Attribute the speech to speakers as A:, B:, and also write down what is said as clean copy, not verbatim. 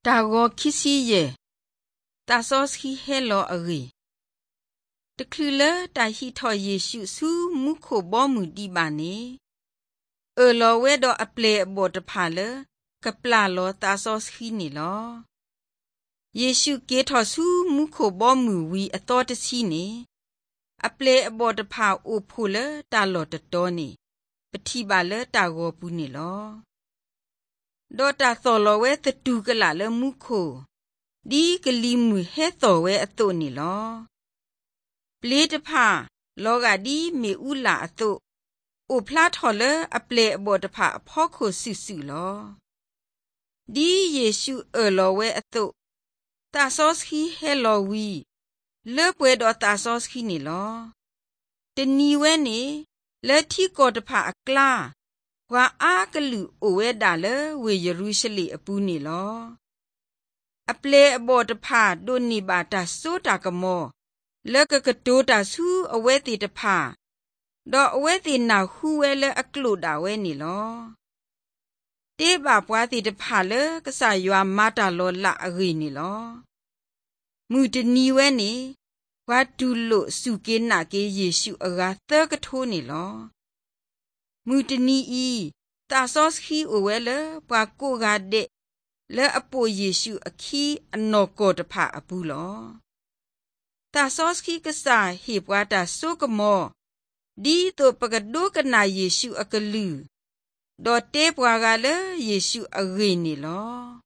A: တာဂောခိစီယေတာဆော့စခီဟဲလောအဂီတခလူလတာဟီထော်ယေရှုစုမုခိုဘောမူဒီပါနေလောဝဲတော့အပလေဘောတဖာလကပလာလောတာဆော့စခီနေလောယေရှုကေထော်စုမုခိုဘောမူဝီအတော်တစီနေအပလေဘောတဖာအိုဖိုလတာလောတတော်နေပတိပါလတာဂောပူနေလောဒေါ်တာသောလဝဲတတူကလာလမှုခိုဒီကလီမူဟဲသောဝဲအတုနေလောပလေတဖာလောကဒီမေဥလာအတုအိုဖလာထော်လအပလေအဘောတဖာအဖောခိုစုစုလောဒီယေရှုလောဝဲအတုတာဆောစခီဟဲလောဝီလေပွဲတော်တာဆောစခီနေလောတနီဝဲနေလက်ထီကောတဖာအကလာဝါအားကလူအိုဝဲဒါလဝေယေရုရှလေအပူနေလောအပလေအဘောတဖာဒိုနီဘာတာဆိုတာကမောလက်ကကတိုတာဆူအဝဲတီတဖာဒေါ်အဝဲတီနာဟူဝဲလအကလုတာဝဲနေလောတေဘာပွားတီတဖာလကဆာယွာမာတာလောလာအဂီနေလောမူတနီဝဲနေဝါတူလို့စုကေနာကေယေရှုအဂါသကထိုးနေလောမူတနီဤတာဆောစခီအိုဝဲလပွာကိုဂါတဲ့လဲအပိုယေရှုအခီအနော်ကောတဖာအပူလောတာဆောစခီကစားဟေပွာတာဆုကမောဒီတိုပကဒုကနာယေရှုအကလူဒေါ်တေပွာကလေယေရှုအဂေနေလော